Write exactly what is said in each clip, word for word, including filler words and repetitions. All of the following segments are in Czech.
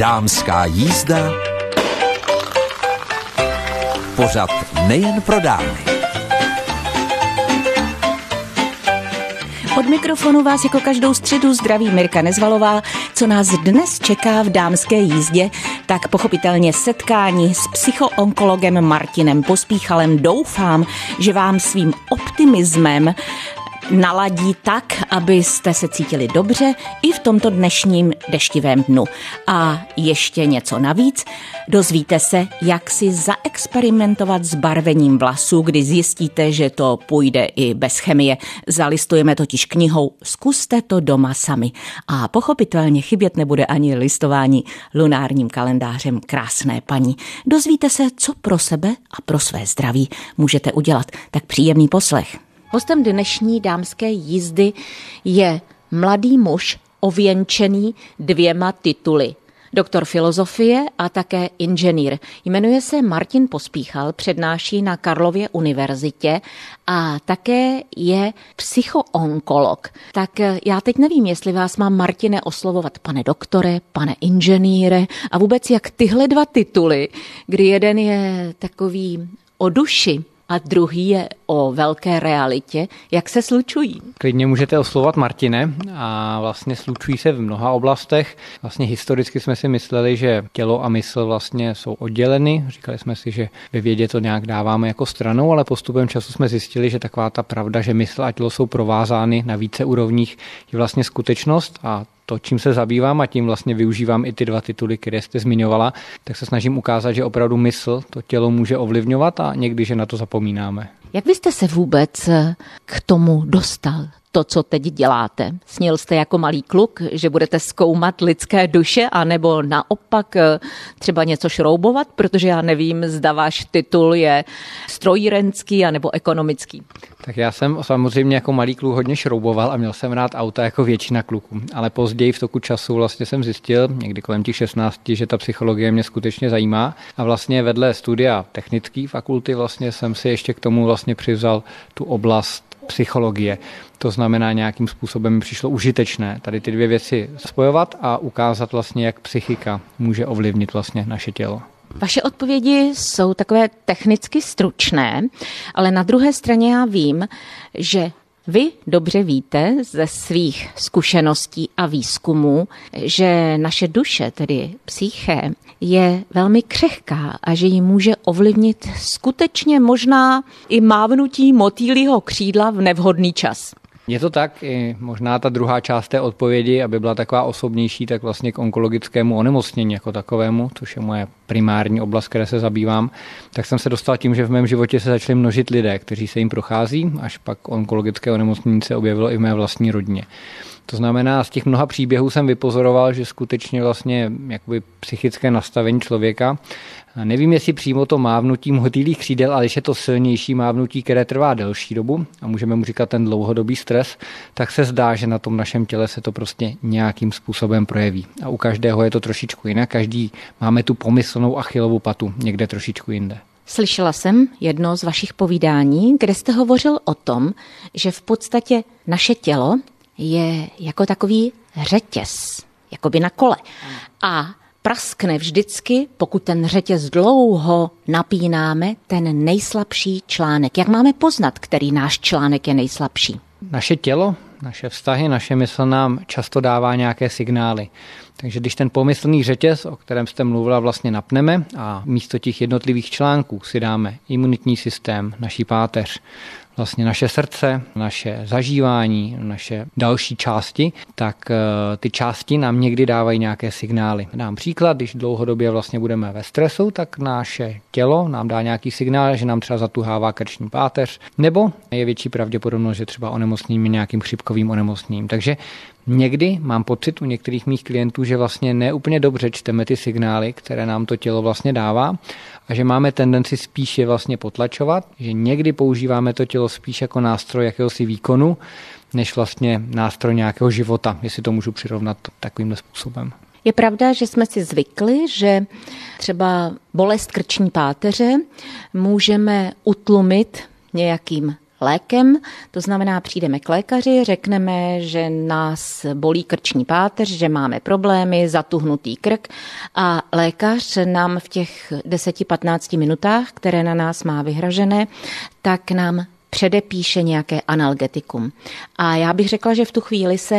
Dámská jízda, pořad nejen pro dámy. Od mikrofonu vás jako každou středu zdraví Mirka Nezvalová. Co nás dnes čeká v dámské jízdě, tak pochopitelně setkání s psychoonkologem Martinem Pospíchalem. Doufám, že vám svým optimismem naladí tak, abyste se cítili dobře i v tomto dnešním deštivém dnu. A ještě něco navíc, dozvíte se, jak si zaexperimentovat s barvením vlasů, kdy zjistíte, že to půjde i bez chemie. Zalistujeme totiž knihou Zkuste to doma sami. A pochopitelně chybět nebude ani listování lunárním kalendářem Krásné paní. Dozvíte se, co pro sebe a pro své zdraví můžete udělat. Tak příjemný poslech. Hostem dnešní dámské jízdy je mladý muž ověnčený dvěma tituly. Doktor filozofie a také inženýr. Jmenuje se Martin Pospíchal, přednáší na Karlově univerzitě a také je psychoonkolog. Tak já teď nevím, jestli vás mám, Martine, oslovovat pane doktore, pane inženýre a vůbec jak tyhle dva tituly, kdy jeden je takový o duši a druhý je o velké realitě, jak se slučují? Klidně můžete oslovovat Martine a vlastně slučují se v mnoha oblastech. Vlastně historicky jsme si mysleli, že tělo a mysl vlastně jsou odděleny. Říkali jsme si, že ve vědě to nějak dáváme jako stranou, ale postupem času jsme zjistili, že taková ta pravda, že mysl a tělo jsou provázány na více úrovních, je vlastně skutečnost a to, čím se zabývám a tím vlastně využívám i ty dva tituly, které jste zmiňovala, tak se snažím ukázat, že opravdu mysl to tělo může ovlivňovat a někdy, že na to zapomínáme. Jak byste se vůbec k tomu dostal? To, co teď děláte. Snil jste jako malý kluk, že budete zkoumat lidské duše, anebo naopak třeba něco šroubovat, protože já nevím, zda váš titul je strojírenský anebo ekonomický. Tak já jsem samozřejmě jako malý kluk hodně šrouboval a měl jsem rád auta jako většina kluků. Ale později v toku času vlastně jsem zjistil, někdy kolem těch šestnácti, že ta psychologie mě skutečně zajímá. A vlastně vedle studia technické fakulty vlastně jsem si ještě k tomu vlastně přivzal tu oblast psychologie. To znamená, nějakým způsobem mi přišlo užitečné tady ty dvě věci spojovat a ukázat vlastně, jak psychika může ovlivnit vlastně naše tělo. Vaše odpovědi jsou takové technicky stručné, ale na druhé straně já vím, že vy dobře víte ze svých zkušeností a výzkumů, že naše duše, tedy psyché, je velmi křehká a že ji může ovlivnit skutečně možná i mávnutí motýlího křídla v nevhodný čas. Je to tak, i možná ta druhá část té odpovědi, aby byla taková osobnější, tak vlastně k onkologickému onemocnění jako takovému, což je moje primární oblast, které se zabývám, tak jsem se dostal tím, že v mém životě se začali množit lidé, kteří se jim prochází, až pak onkologické onemocnění se objevilo i v mé vlastní rodině. To znamená, z těch mnoha příběhů jsem vypozoroval, že skutečně vlastně jakoby psychické nastavení člověka, nevím, jestli přímo to mávnutí motýlých křídel, ale když je to silnější mávnutí, které trvá delší dobu a můžeme mu říkat ten dlouhodobý stres, tak se zdá, že na tom našem těle se to prostě nějakým způsobem projeví. A u každého je to trošičku jinak, každý máme tu pomyslnou Achillovu patu někde trošičku jinde. Slyšela jsem jedno z vašich povídání, kde jste hovořil o tom, že v podstatě naše tělo je jako takový řetěz, jakoby na kole. A praskne vždycky, pokud ten řetěz dlouho napínáme, ten nejslabší článek. Jak máme poznat, který náš článek je nejslabší? Naše tělo, naše vztahy, naše mysl nám často dává nějaké signály. Takže když ten pomyslný řetěz, o kterém jste mluvila, vlastně napneme a místo těch jednotlivých článků si dáme imunitní systém, naší páteř, vlastně naše srdce, naše zažívání, naše další části, tak ty části nám někdy dávají nějaké signály. Dám příklad, když dlouhodobě vlastně budeme ve stresu, tak naše tělo nám dá nějaký signál, že nám třeba zatuhává krční páteř, nebo je větší pravděpodobnost, že třeba onemocníme nějakým chřipkovým onemocněním. Takže někdy mám pocit u některých mých klientů, že vlastně neúplně dobře čteme ty signály, které nám to tělo vlastně dává a že máme tendenci spíš je vlastně potlačovat, že někdy používáme to tělo spíš jako nástroj jakéhosi výkonu, než vlastně nástroj nějakého života, jestli to můžu přirovnat takovýmhle způsobem. Je pravda, že jsme si zvykli, že třeba bolest krční páteře můžeme utlumit nějakým lékem, to znamená, přijdeme k lékaři, řekneme, že nás bolí krční páteř, že máme problémy, zatuhnutý krk a lékař nám v těch deset až patnáct minutách, které na nás má vyhražené, tak nám předepíše nějaké analgetikum. A já bych řekla, že v tu chvíli se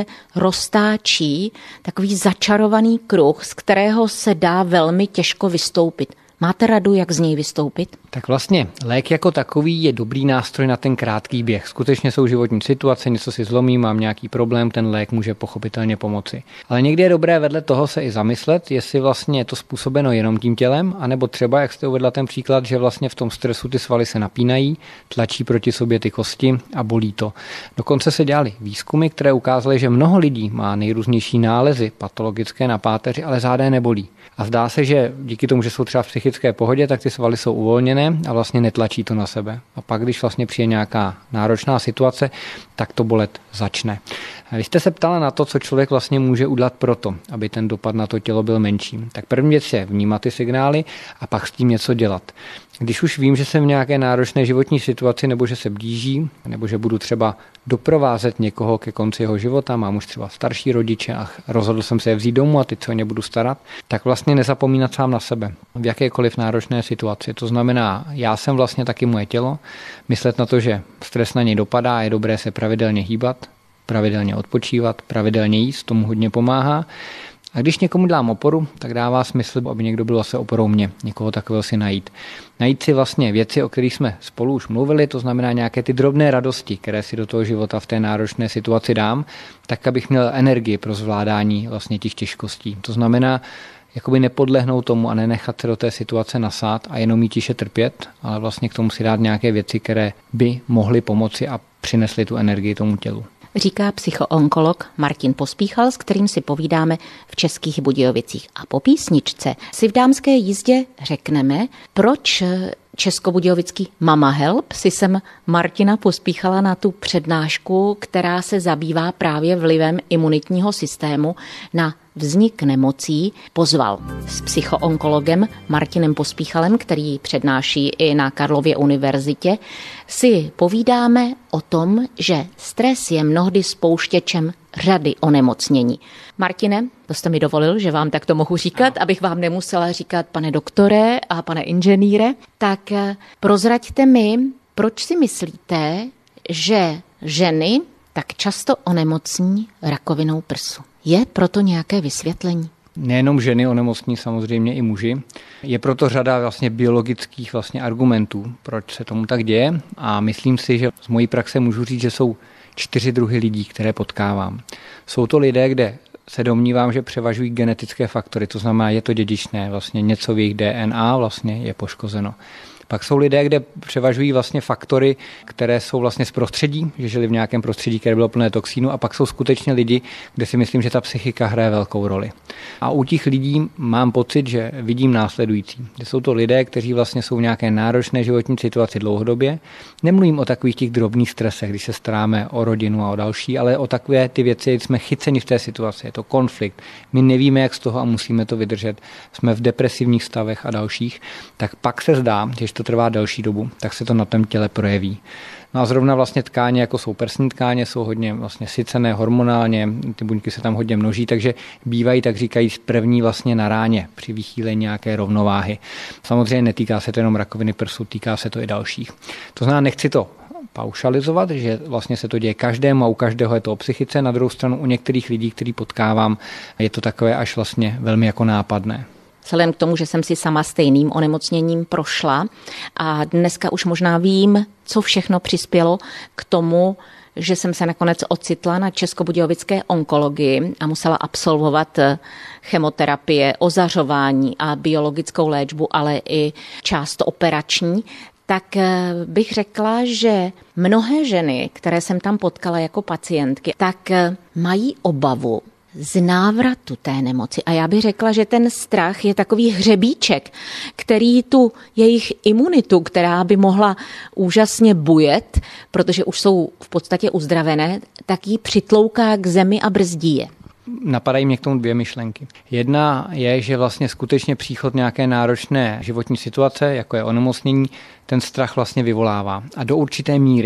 roztáčí takový začarovaný kruh, z kterého se dá velmi těžko vystoupit. Máte radu, jak z něj vystoupit? Tak vlastně lék jako takový je dobrý nástroj na ten krátký běh. Skutečně jsou životní situace, něco si zlomí, mám nějaký problém, ten lék může pochopitelně pomoci. Ale někdy je dobré vedle toho se i zamyslet, jestli vlastně je to způsobeno jenom tím tělem, anebo třeba, jak jste uvedla ten příklad, že vlastně v tom stresu ty svaly se napínají, tlačí proti sobě ty kosti a bolí to. Dokonce se dělaly výzkumy, které ukázaly, že mnoho lidí má nejrůznější nálezy patologické na páteři, ale záda nebolí. A zdá se, že díky tomu, že jsou třeba v psychické pohodě, tak ty svaly jsou uvolněné a vlastně netlačí to na sebe. A pak, když vlastně přijde nějaká náročná situace, tak to bolet začne. Vy jste se ptala na to, co člověk vlastně může udělat proto, aby ten dopad na to tělo byl menší. Tak první věc je vnímat ty signály a pak s tím něco dělat. Když už vím, že jsem v nějaké náročné životní situaci, nebo že se blíží, nebo že budu třeba doprovázet někoho ke konci jeho života, mám už třeba starší rodiče a rozhodl jsem se je vzít domů a teď se o ně budu starat, tak vlastně nezapomínat sám na sebe v jakékoliv náročné situaci. To znamená, já jsem vlastně taky moje tělo, myslet na to, že stres na něj dopadá, je dobré se pravidelně hýbat, pravidelně odpočívat, pravidelně jíst, tomu hodně pomáhá. A když někomu dám oporu, tak dává smysl, aby někdo byl zase oporou mě, někoho takového si najít. Najít si vlastně věci, o kterých jsme spolu už mluvili, to znamená nějaké ty drobné radosti, které si do toho života v té náročné situaci dám, tak abych měl energii pro zvládání vlastně těch těžkostí. To znamená, jakoby nepodlehnout tomu a nenechat se do té situace nasát a jenom jí tiše trpět, ale vlastně k tomu si dát nějaké věci, které by mohly pomoci a přinesly tu energii tomu tělu. Říká psychoonkolog Martin Pospíchal, s kterým si povídáme v Českých Budějovicích. A po písničce si v dámské jízdě řekneme, proč českobudějovický Mama Help si jsem Martina Pospíchala na tu přednášku, která se zabývá právě vlivem imunitního systému na vznik nemocí, pozval. S psychoonkologem Martinem Pospíchalem, který přednáší i na Karlově univerzitě, si povídáme o tom, že stres je mnohdy spouštěčem řady onemocnění. Martine, to jste mi dovolil, že vám takto mohu říkat, abych vám nemusela říkat pane doktore a pane inženýre, tak prozraďte mi, proč si myslíte, že ženy tak často onemocní rakovinou prsu. Je proto nějaké vysvětlení? Nejenom ženy onemocní, samozřejmě i muži. Je proto řada vlastně biologických vlastně argumentů, proč se tomu tak děje, a myslím si, že z mojí praxe můžu říct, že jsou čtyři druhy lidí, které potkávám. Jsou to lidé, kde se domnívám, že převažují genetické faktory, to znamená, je to dědičné, vlastně něco v jejich D N A vlastně je poškozeno. Pak jsou lidé, kde převažují vlastně faktory, které jsou vlastně z prostředí, že žili v nějakém prostředí, které bylo plné toxínu, a pak jsou skutečně lidi, kde si myslím, že ta psychika hraje velkou roli. A u těch lidí mám pocit, že vidím následující. Že jsou to lidé, kteří vlastně jsou v nějaké náročné životní situaci dlouhodobě. Nemluvím o takových těch drobných stresech, když se staráme o rodinu a o další, ale o takové ty věci, jsme chyceni v té situaci, je to konflikt. My nevíme, jak z toho a musíme to vydržet. Jsme v depresivních stavech a dalších, tak pak se zdá, že to trvá delší dobu, tak se to na tom těle projeví. No a zrovna vlastně tkáně, jako jsou prsní tkáně, jsou hodně vlastně sycené hormonálně, ty buňky se tam hodně množí, takže bývají, tak říkají, první vlastně na ráně při vychýlení nějaké rovnováhy. Samozřejmě netýká se to jenom rakoviny prsu, týká se to i dalších. To znamená, nechci to paušalizovat, že vlastně se to děje každému a u každého je to o psychice, na druhou stranu u některých lidí, který potkávám, je to takové až vlastně velmi jako nápadné. Vzhledem k tomu, že jsem si sama stejným onemocněním prošla a dneska už možná vím, co všechno přispělo k tomu, že jsem se nakonec ocitla na českobudějovické onkologii a musela absolvovat chemoterapie, ozařování a biologickou léčbu, ale i část operační, tak bych řekla, že mnohé ženy, které jsem tam potkala jako pacientky, tak mají obavu z návratu té nemoci. A já bych řekla, že ten strach je takový hřebíček, který tu jejich imunitu, která by mohla úžasně bujet, protože už jsou v podstatě uzdravené, tak ji přitlouká k zemi a brzdí je. Napadají mě k tomu dvě myšlenky. Jedna je, že vlastně skutečně příchod nějaké náročné životní situace, jako je onemocnění, ten strach vlastně vyvolává. A do určité míry,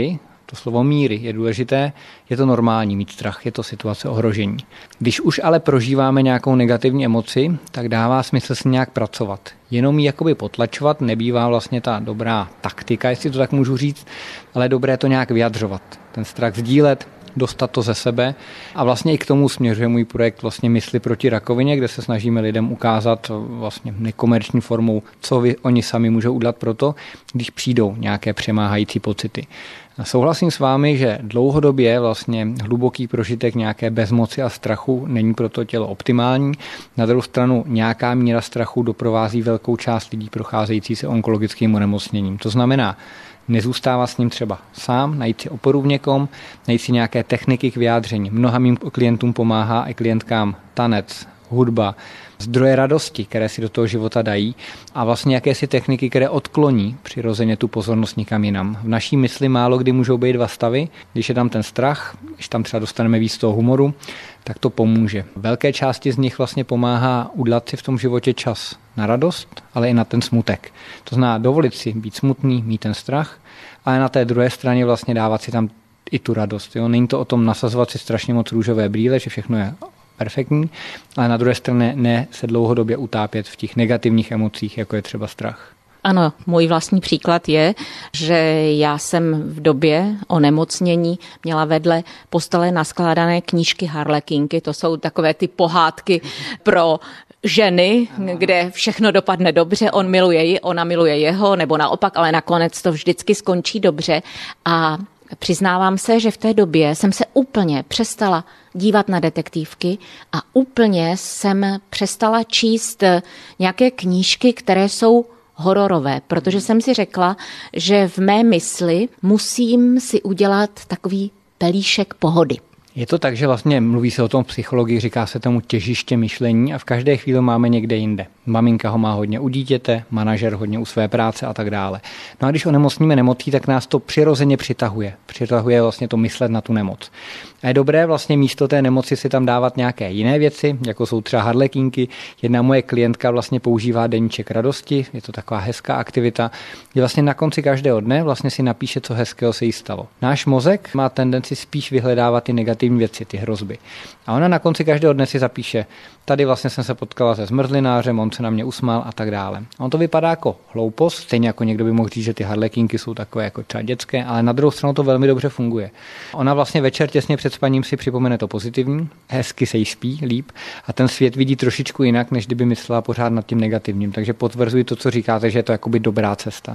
To slovo míry je důležité, je to normální mít strach, je to situace ohrožení. Když už ale prožíváme nějakou negativní emoci, tak dává smysl s ní nějak pracovat. Jenom ji jakoby potlačovat nebývá vlastně ta dobrá taktika, jestli to tak můžu říct, ale dobré to nějak vyjadřovat. Ten strach sdílet, dostat to ze sebe a vlastně i k tomu směřuje můj projekt vlastně Mysli proti rakovině, kde se snažíme lidem ukázat vlastně nekomerční formou, co vy, oni sami můžou udělat pro to, když přijdou nějaké přemáhající pocity. Souhlasím s vámi, že dlouhodobě vlastně hluboký prožitek nějaké bezmoci a strachu není pro to tělo optimální. Na druhou stranu nějaká míra strachu doprovází velkou část lidí procházející se onkologickým onemocněním. To znamená, nezůstává s ním třeba sám, najít si oporu v někom, najít si nějaké techniky k vyjádření. Mnoha mým klientům pomáhá i klientkám tanec, hudba, zdroje radosti, které si do toho života dají a vlastně jakési techniky, které odkloní přirozeně tu pozornost nikam jinam. V naší mysli málo kdy můžou být dva stavy, když je tam ten strach, když tam třeba dostaneme víc toho humoru, tak to pomůže. Velké části z nich vlastně pomáhá udělat si v tom životě čas na radost, ale i na ten smutek. To znamená dovolit si být smutný, mít ten strach, ale na té druhé straně vlastně dávat si tam i tu radost. Jo? Není to o tom nasazovat si strašně moc růžové brýle, že všechno je perfektní, ale na druhé straně ne se dlouhodobě utápět v těch negativních emocích, jako je třeba strach. Ano, můj vlastní příklad je, že já jsem v době onemocnění měla vedle postele naskládané knížky Harlekinky, to jsou takové ty pohádky pro ženy, kde všechno dopadne dobře, on miluje ji, ona miluje jeho, nebo naopak, ale nakonec to vždycky skončí dobře a přiznávám se, že v té době jsem se úplně přestala dívat na detektivky a úplně jsem přestala číst nějaké knížky, které jsou hororové, protože jsem si řekla, že v mé mysli musím si udělat takový pelíšek pohody. Je to tak, že vlastně mluví se o tom v psychologii, říká se tomu těžiště myšlení a v každé chvíli máme někde jinde. Maminka ho má hodně u dítěte, manažer hodně u své práce a tak dále. No a když onemocníme nemocí, tak nás to přirozeně přitahuje. Přitahuje vlastně to myslet na tu nemoc. A je dobré vlastně místo té nemoci si tam dávat nějaké jiné věci, jako jsou třeba harlekinky. Jedna moje klientka vlastně používá deníček radosti, je to taková hezká aktivita, kdy vlastně na konci každého dne vlastně si napíše, co hezkého se jí stalo. Náš mozek má tendenci spíš vyhledávat ty negativní věci, ty hrozby. A ona na konci každého dne si zapíše, tady vlastně jsem se potkala se zmrzlinářem, on se na mě usmál a tak dále. A on to vypadá jako hloupost, stejně jako někdo by mohl říct, že ty harlekinky jsou takové jako třeba dětské, ale na druhou stranu to velmi dobře funguje. Ona vlastně večer těsně před spaním si připomene to pozitivní, hezky se jí spí líp a ten svět vidí trošičku jinak, než kdyby myslela pořád nad tím negativním. Takže potvrzuji to, co říkáte, že je to jakoby dobrá cesta.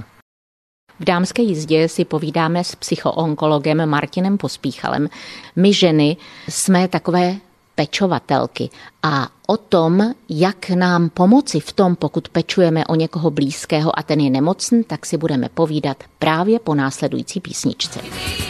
V Dámské jízdě si povídáme s psychoonkologem Martinem Pospíchalem. My ženy jsme takové pečovatelky a o tom, jak nám pomoci v tom, pokud pečujeme o někoho blízkého a ten je nemocný, tak si budeme povídat právě po následující písničce.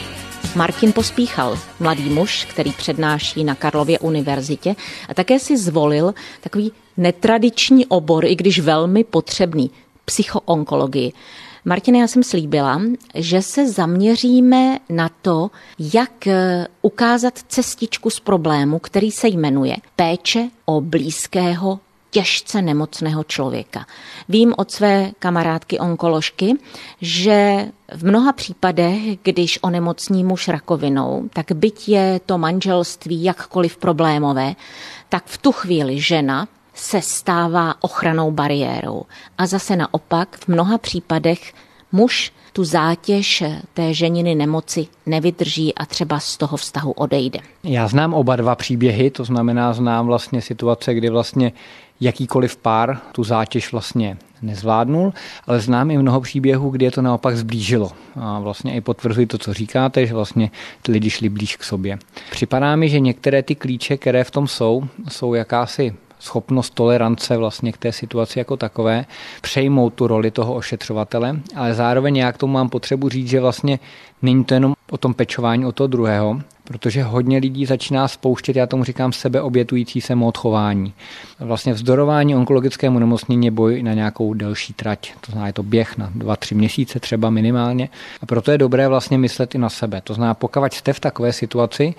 Martin Pospíchal, mladý muž, který přednáší na Karlově univerzitě a také si zvolil takový netradiční obor, i když velmi potřebný, psychoonkologii. Martine, já jsem slíbila, že se zaměříme na to, jak ukázat cestičku z problému, který se jmenuje péče o blízkého, těžce nemocného člověka. Vím od své kamarádky onkoložky, že v mnoha případech, když onemocní muž rakovinou, tak byť je to manželství jakkoliv problémové, tak v tu chvíli žena se stává ochrannou bariérou. A zase naopak v mnoha případech muž tu zátěž té ženiny nemoci nevydrží a třeba z toho vztahu odejde. Já znám oba dva příběhy, to znamená znám vlastně situace, kdy vlastně jakýkoliv pár tu zátěž vlastně nezvládnul, ale znám i mnoho příběhů, kdy je to naopak zblížilo. A vlastně i potvrzuji to, co říkáte, že vlastně ty lidi šli blíž k sobě. Připadá mi, že některé ty klíče, které v tom jsou, jsou jakási schopnost tolerance vlastně k té situaci jako takové, přejmout tu roli toho ošetřovatele, ale zároveň já k tomu mám potřebu říct, že vlastně není to jenom o tom pečování o toho druhého, protože hodně lidí začíná spouštět, já tomu říkám, sebeobětující se mód chování. Vlastně vzdorování onkologickému nemocnění je boj na nějakou delší trať. To znamená, je to běh na dva, tři měsíce třeba minimálně. A proto je dobré vlastně myslet i na sebe. To znamená, pokud jste v takové situaci,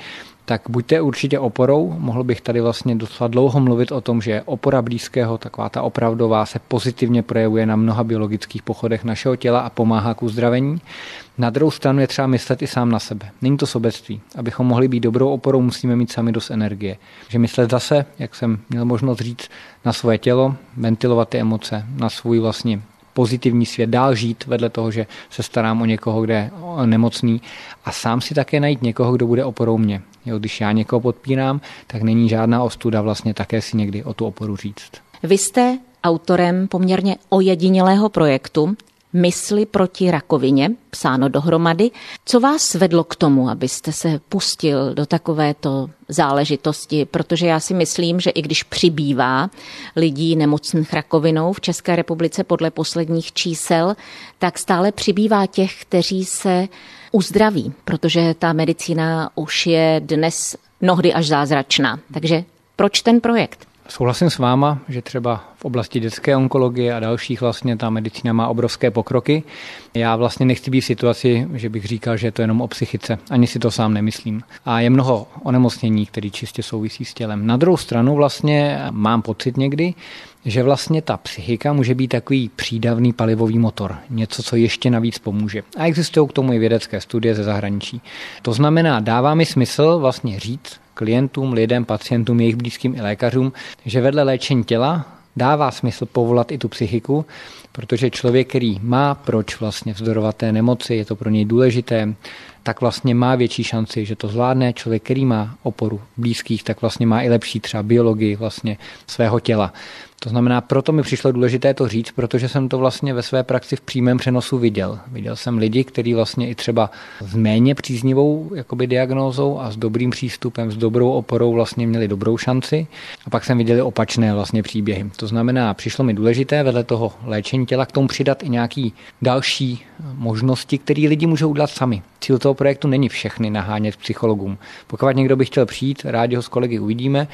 tak buďte určitě oporou. Mohl bych tady vlastně docela dlouho mluvit o tom, že opora blízkého, taková ta opravdová, se pozitivně projevuje na mnoha biologických pochodech našeho těla a pomáhá k uzdravení. Na druhou stranu je třeba myslet i sám na sebe. Není to sobectví. Abychom mohli být dobrou oporou, musíme mít sami dost energie. Takže myslet zase, jak jsem měl možnost říct, na svoje tělo, ventilovat ty emoce, na svůj vlastně pozitivní svět, dál žít vedle toho, že se starám o někoho, kde je nemocný, a sám si také najít někoho, kdo bude oporou mě. Jo, když já někoho podpírám, tak není žádná ostuda vlastně také si někdy o tu oporu říct. Vy jste autorem poměrně ojedinělého projektu Mysli proti rakovině, psáno dohromady. Co vás vedlo k tomu, abyste se pustil do takovéto záležitosti? Protože já si myslím, že i když přibývá lidí nemocných rakovinou v České republice podle posledních čísel, tak stále přibývá těch, kteří se uzdraví, protože ta medicína už je dnes mnohdy až zázračná. Takže proč ten projekt? Souhlasím s váma, že třeba v oblasti dětské onkologie a dalších vlastně ta medicína má obrovské pokroky. Já vlastně nechci být v situaci, že bych říkal, že je to jenom o psychice. Ani si to sám nemyslím. A je mnoho onemocnění, které čistě souvisí s tělem. Na druhou stranu vlastně mám pocit někdy, že vlastně ta psychika může být takový přídavný palivový motor. Něco, co ještě navíc pomůže. A existují k tomu i vědecké studie ze zahraničí. To znamená, dává mi smysl vlastně říct klientům, lidem, pacientům, jejich blízkým i lékařům, že vedle léčení těla dává smysl povolat i tu psychiku, protože člověk, který má proč vlastně vzdorovat té nemoci, je to pro něj důležité, tak vlastně má větší šanci, že to zvládne. Člověk, který má oporu blízkých, tak vlastně má i lepší třeba biologii vlastně svého těla. To znamená, proto mi přišlo důležité to říct, protože jsem to vlastně ve své praxi v přímém přenosu viděl. Viděl jsem lidi, kteří vlastně i třeba s méně příznivou jakoby diagnózou a s dobrým přístupem, s dobrou oporou vlastně měli dobrou šanci. A pak jsem viděl opačné vlastně příběhy. To znamená, přišlo mi důležité vedle toho léčení těla k tomu přidat i nějaký další možnosti, které lidi můžou udělat sami. Cíl toho projektu není všechny nahánět psychologům. Pokud někdo by chtěl přijít, rádi ho s kolegy uvidíme,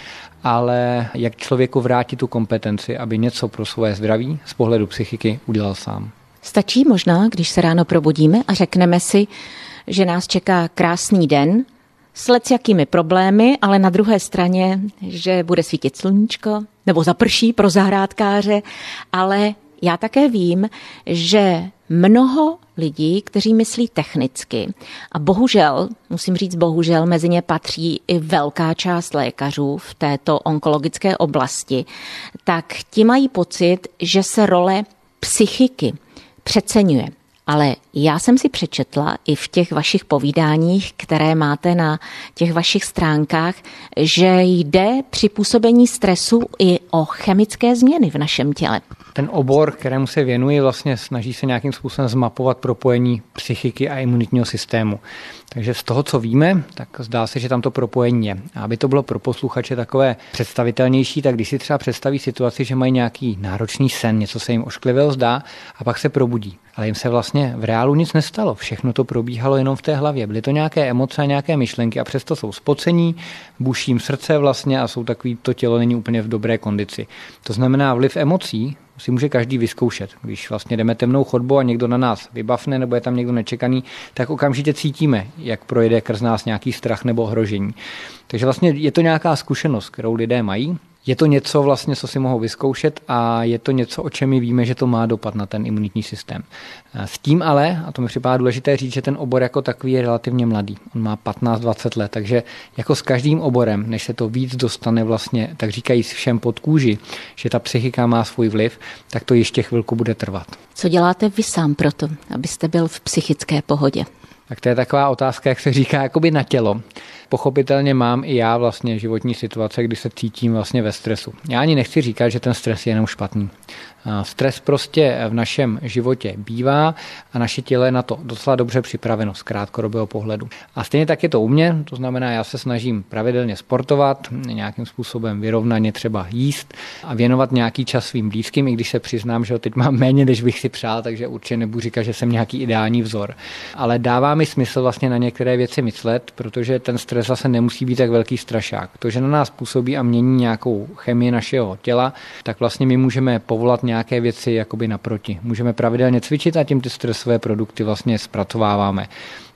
ale jak člověku vrátit tu kompetenci, aby něco pro svoje zdraví z pohledu psychiky udělal sám. Stačí možná, když se ráno probudíme a řekneme si, že nás čeká krásný den s lecjakými problémy, ale na druhé straně, že bude svítit sluníčko nebo zaprší pro zahrádkáře, ale já také vím, že mnoho lidí, kteří myslí technicky, a bohužel, musím říct bohužel, mezi ně patří i velká část lékařů v této onkologické oblasti, tak ti mají pocit, že se role psychiky přeceňuje. Ale já jsem si přečetla i v těch vašich povídáních, které máte na těch vašich stránkách, že jde při působení stresu i o chemické změny v našem těle. Ten obor, kterému se věnuji, vlastně snaží se nějakým způsobem zmapovat propojení psychiky a imunitního systému. Takže z toho, co víme, tak zdá se, že tam to propojení je. A aby to bylo pro posluchače takové představitelnější, tak když si třeba představí situaci, že mají nějaký náročný sen, něco se jim ošklivého zdá a pak se probudí. Ale jim se vlastně v reálu nic nestalo. Všechno to probíhalo jenom v té hlavě. Byly to nějaké emoce a nějaké myšlenky a přesto jsou spocení, buší jim srdce vlastně a jsou takový, to tělo není úplně v dobré kondici. To znamená, vliv emocí si může každý vyzkoušet. Když vlastně jdeme temnou chodbou a někdo na nás vybavne nebo je tam někdo nečekaný, tak okamžitě cítíme, jak projde krz nás nějaký strach nebo ohrožení. Takže vlastně je to nějaká zkušenost, kterou lidé mají. Je to něco vlastně, co si mohou vyzkoušet a je to něco, o čem my víme, že to má dopad na ten imunitní systém. S tím ale, a to mi připadá důležité říct, že ten obor jako takový je relativně mladý. On má patnáct dvacet let, takže jako s každým oborem, než se to víc dostane vlastně, tak říkají všem pod kůži, že ta psychika má svůj vliv, tak to ještě chvilku bude trvat. Co děláte vy sám proto, abyste byl v psychické pohodě? Tak to je taková otázka, jak se říká, jakoby na tělo. Pochopitelně mám i já vlastně životní situace, kdy se cítím vlastně ve stresu. Já ani nechci říkat, že ten stres je jenom špatný. Stres prostě v našem životě bývá a naše tělo je na to docela dobře připraveno z krátkodobého pohledu. A stejně tak je to u mě, to znamená, já se snažím pravidelně sportovat, nějakým způsobem vyrovnaně třeba jíst a věnovat nějaký čas svým blízkým, i když se přiznám, že ho teď mám méně, než bych si přál, takže určitě nebudu říkat, že jsem nějaký ideální vzor. Ale dává mi smysl vlastně na některé věci myslet, protože ten stres zase nemusí být tak velký strašák. To, že na nás působí a mění nějakou chemii našeho těla, tak vlastně my můžeme povolat nějaké věci jakoby naproti. Můžeme pravidelně cvičit a tím ty stresové produkty vlastně zpracováváme.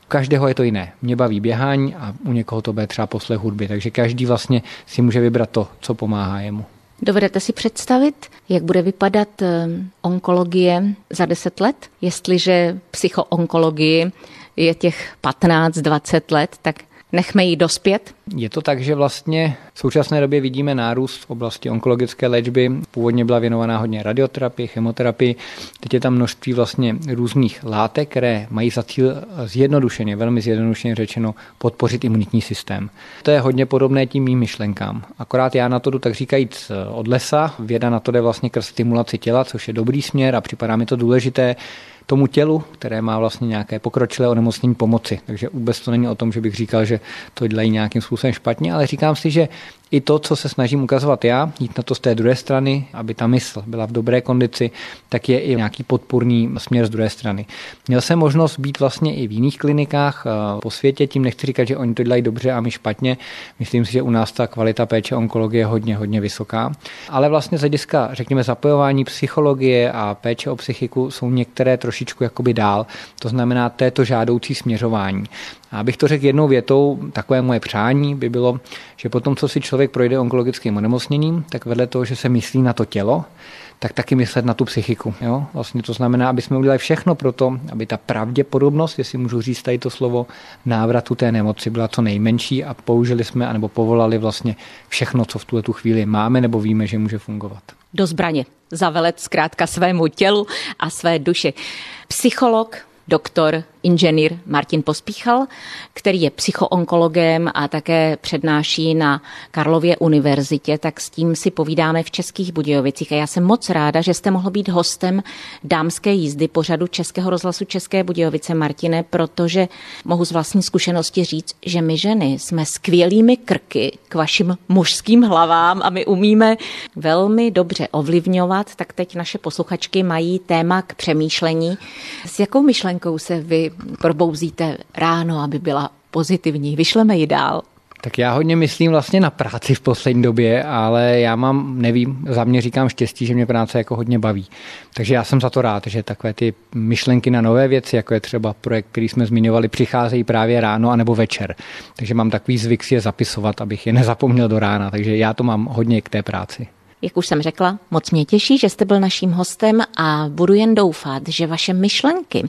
Každého je to jiné. Mě baví běhání a u někoho to bude třeba poslech hudby, takže každý vlastně si může vybrat to, co pomáhá jemu. Dovedete si představit, jak bude vypadat onkologie za deset let? Jestliže psychoonkologii je těch patnáct dvacet let, tak nechme ji dospět? Je to tak, že vlastně v současné době vidíme nárůst v oblasti onkologické léčby. Původně byla věnovaná hodně radioterapii, chemoterapii. Teď je tam množství vlastně různých látek, které mají za cíl zjednodušeně, velmi zjednodušeně řečeno, podpořit imunitní systém. To je hodně podobné tím mým myšlenkám. Akorát já na to jdu tak říkajíc od lesa. Věda na to jde vlastně k stimulaci těla, což je dobrý směr a připadá mi to důležité tomu tělu, které má vlastně nějaké pokročilé onemocnění, pomoci. Takže vůbec to není o tom, že bych říkal, že to dělají nějakým způsobem špatně, ale říkám si, že i to, co se snažím ukazovat já, jít na to z té druhé strany, aby ta mysl byla v dobré kondici, tak je i nějaký podpůrný směr z druhé strany. Měl jsem možnost být vlastně i v jiných klinikách po světě, tím nechci říkat, že oni to dělají dobře a my špatně. Myslím si, že u nás ta kvalita péče onkologie je hodně, hodně vysoká. Ale vlastně z hlediska, řekněme, zapojování psychologie a péče o psychiku jsou některé trošičku jakoby dál. To znamená, to je to žádoucí směřování. A abych to řekl jednou větou, takové moje přání by bylo, že potom, co si člověk projde onkologickým onemocněním, tak vedle toho, že se myslí na to tělo, tak taky myslet na tu psychiku. Jo? Vlastně to znamená, aby jsme udělali všechno pro to, aby ta pravděpodobnost, jestli můžu říct tady to slovo, návratu té nemoci byla co nejmenší a použili jsme, anebo povolali vlastně všechno, co v tuhle tu chvíli máme, nebo víme, že může fungovat. Do zbraně. Zavelet zkrátka svému tělu a své duši. Psycholog, doktor, inženýr Martin Pospíchal, který je psychoonkologem a také přednáší na Karlově univerzitě, tak s tím si povídáme v Českých Budějovicích. A já jsem moc ráda, že jste mohl být hostem dámské jízdy pořadu Českého rozhlasu České Budějovice, Martine, protože mohu z vlastní zkušenosti říct, že my ženy jsme skvělými krky k vašim mužským hlavám a my umíme velmi dobře ovlivňovat, tak teď naše posluchačky mají téma k přemýšlení. S jakou myšlenkou se vy probouzíte ráno, aby byla pozitivní? Vyšleme ji dál. Tak já hodně myslím vlastně na práci v poslední době, ale já mám, nevím, za mě říkám štěstí, že mě práce jako hodně baví. Takže já jsem za to rád, že takové ty myšlenky na nové věci, jako je třeba projekt, který jsme zmiňovali, přicházejí právě ráno anebo večer. Takže mám takový zvyk si je zapisovat, abych je nezapomněl do rána. Takže já to mám hodně k té práci. Jak už jsem řekla, moc mě těší, že jste byl naším hostem a budu jen doufat, že vaše myšlenky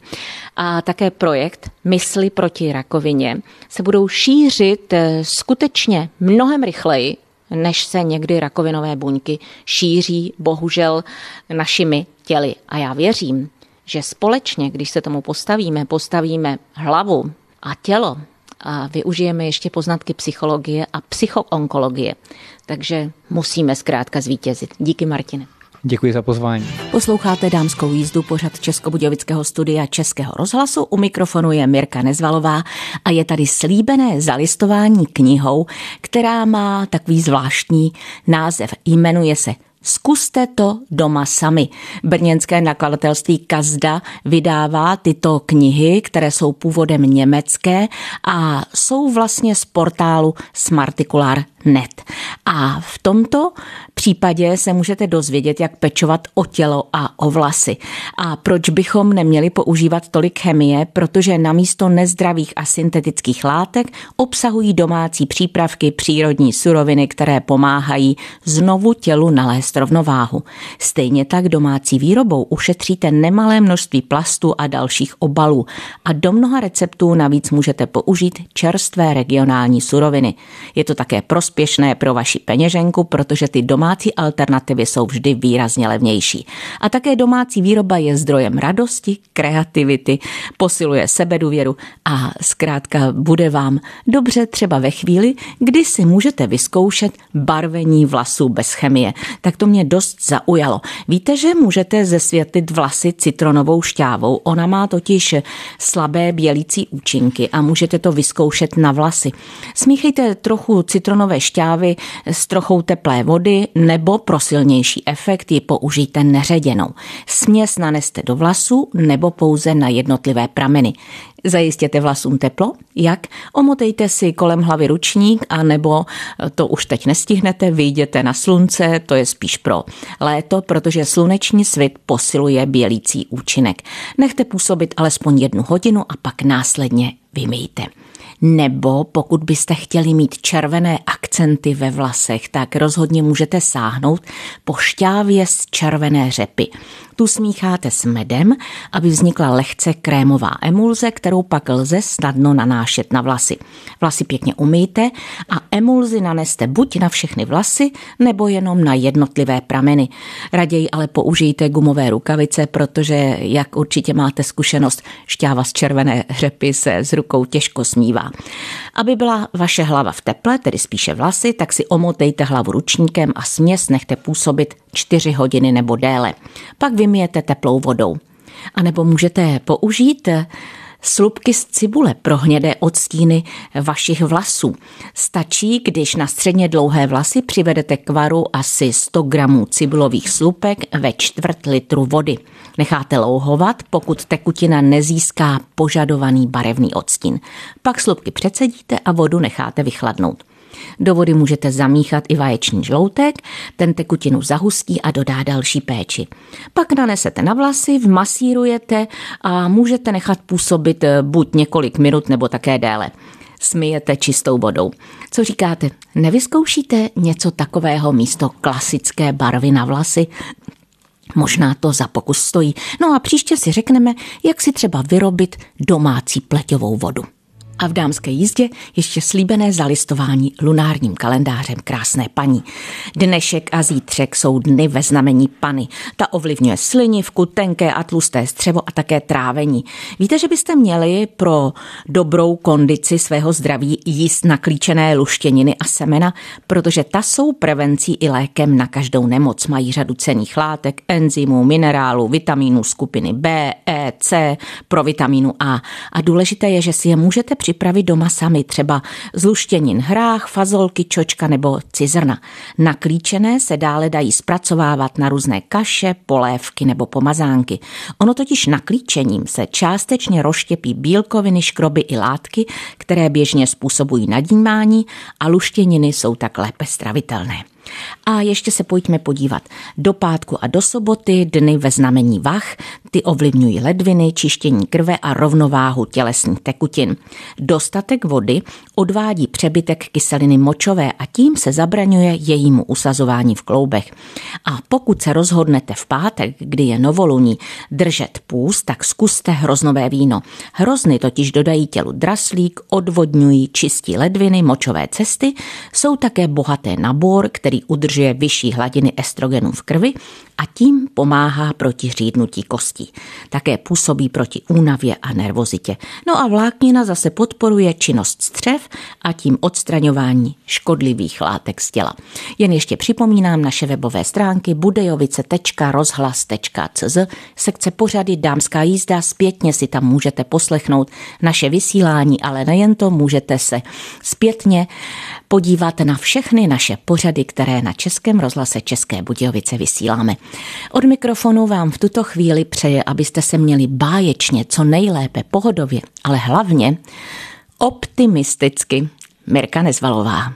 a také projekt Mysli proti rakovině se budou šířit skutečně mnohem rychleji, než se někdy rakovinové buňky šíří bohužel našimi těly. A já věřím, že společně, když se tomu postavíme, postavíme hlavu a tělo a využijeme ještě poznatky psychologie a psychoonkologie, takže musíme zkrátka zvítězit. Díky, Martine. Děkuji za pozvání. Posloucháte dámskou jízdu, pořad Českobudějovického studia Českého rozhlasu. U mikrofonu je Mirka Nezvalová a je tady slíbené zalistování knihou, která má takový zvláštní název. Jmenuje se Zkuste to doma sami. Brněnské nakladatelství Kazda vydává tyto knihy, které jsou původem německé a jsou vlastně z portálu Smartikular tečka net. A v tomto případě se můžete dozvědět, jak pečovat o tělo a o vlasy. A proč bychom neměli používat tolik chemie, protože namísto nezdravých a syntetických látek obsahují domácí přípravky, přírodní suroviny, které pomáhají znovu tělu nalézt rovnováhu. Stejně tak domácí výrobou ušetříte nemalé množství plastu a dalších obalů. A do mnoha receptů navíc můžete použít čerstvé regionální suroviny. Je to také prospěšné pro vaši peněženku, protože ty domácí alternativy jsou vždy výrazně levnější. A také domácí výroba je zdrojem radosti, kreativity, posiluje sebedůvěru a zkrátka bude vám dobře třeba ve chvíli, kdy si můžete vyzkoušet barvení vlasů bez chemie. Tak to mě dost zaujalo. Víte, že můžete zesvětlit vlasy citronovou šťávou? Ona má totiž slabé bělící účinky a můžete to vyzkoušet na vlasy. Smíchejte trochu citronové šťávy s trochou teplé vody, nebo pro silnější efekt ji použijte neředěnou. Směs naneste do vlasů nebo pouze na jednotlivé prameny. Zajistěte vlasům teplo? Jak? Omotejte si kolem hlavy ručník, a nebo to už teď nestihnete, vyjděte na slunce, to je spíš pro léto, protože sluneční svit posiluje bělící účinek. Nechte působit alespoň jednu hodinu a pak následně vymýjte. Nebo pokud byste chtěli mít červené akcenty ve vlasech, tak rozhodně můžete sáhnout po šťávě z červené řepy. Tu smícháte s medem, aby vznikla lehce krémová emulze, kterou pak lze snadno nanášet na vlasy. Vlasy pěkně umyjte a emulzi naneste buď na všechny vlasy, nebo jenom na jednotlivé prameny. Raději ale použijte gumové rukavice, protože, jak určitě máte zkušenost, šťáva z červené řepy se z rukou těžko smívá. Aby byla vaše hlava v teple, tedy spíše vlasy, tak si omotejte hlavu ručníkem a směs nechte působit čtyři hodiny nebo déle. Pak vymijete teplou vodou. A nebo můžete použít slupky z cibule pro hnědé odstíny vašich vlasů. Stačí, když na středně dlouhé vlasy přivedete k varu asi sto gramů cibulových slupek ve čtvrt litru vody. Necháte louhovat, pokud tekutina nezíská požadovaný barevný odstín. Pak slupky přecedíte a vodu necháte vychladnout. Do vody můžete zamíchat i vaječný žloutek, ten tekutinu zahustí a dodá další péči. Pak nanesete na vlasy, vmasírujete a můžete nechat působit buď několik minut nebo také déle. Smijete čistou vodou. Co říkáte? Nevyzkoušíte něco takového místo klasické barvy na vlasy? Možná to za pokus stojí. No a příště si řekneme, jak si třeba vyrobit domácí pleťovou vodu. A v dámské jízdě ještě slíbené zalistování lunárním kalendářem krásné paní. Dnešek a zítřek jsou dny ve znamení Pany. Ta ovlivňuje slinivku, tenké a tlusté střevo a také trávení. Víte, že byste měli pro dobrou kondici svého zdraví jíst naklíčené luštěniny a semena, protože ta jsou prevencí i lékem na každou nemoc. Mají řadu cenných látek, enzymů, minerálů, vitamínů skupiny B, E, C, pro vitamínu A. A důležité je, že si je můžete připravit doma sami, třeba z luštěnin hrách, fazolky, čočka nebo cizrna. Naklíčené se dále dají zpracovávat na různé kaše, polévky nebo pomazánky. Ono totiž naklíčením se částečně rozštěpí bílkoviny, škroby i látky, které běžně způsobují nadýmání, a luštěniny jsou tak lépe stravitelné. A ještě se pojďme podívat do pátku a do soboty, dny ve znamení vah, ty ovlivňují ledviny, čištění krve a rovnováhu tělesných tekutin. Dostatek vody odvádí přebytek kyseliny močové a tím se zabraňuje jejímu usazování v kloubech. A pokud se rozhodnete v pátek, kdy je novoluní, držet půst, tak zkuste hroznové víno. Hrozny totiž dodají tělu draslík, odvodňují, čistí ledviny, močové cesty, jsou také bohaté na bor, který udržuje vyšší hladiny estrogenů v krvi a tím pomáhá proti řídnutí kostí. Také působí proti únavě a nervozitě. No a vláknina zase podporuje činnost střev a tím odstraňování škodlivých látek z těla. Jen ještě připomínám naše webové stránky budejovice tečka rozhlas tečka cz, sekce pořady Dámská jízda, zpětně si tam můžete poslechnout naše vysílání, ale nejen to, můžete se zpětně podívat na všechny naše pořady, které na Českém rozhlase České Budějovice vysíláme. Od mikrofonu vám v tuto chvíli přeje, abyste se měli báječně, co nejlépe, pohodově, ale hlavně optimisticky. Mirka Nezvalová.